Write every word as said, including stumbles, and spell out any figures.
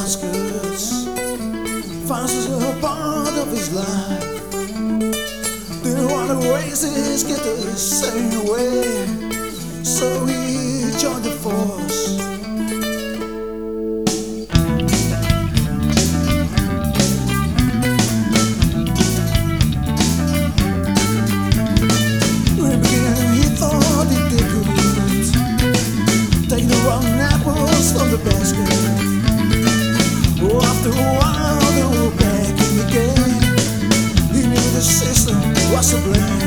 baskets. Fast is a part of his life. Didn't want to raise his kid the same way, so he joined the force. In the beginning he thought he did good, take the wrong apples from the basket. Oh, after a while they were back in the game. He knew the system was to blame.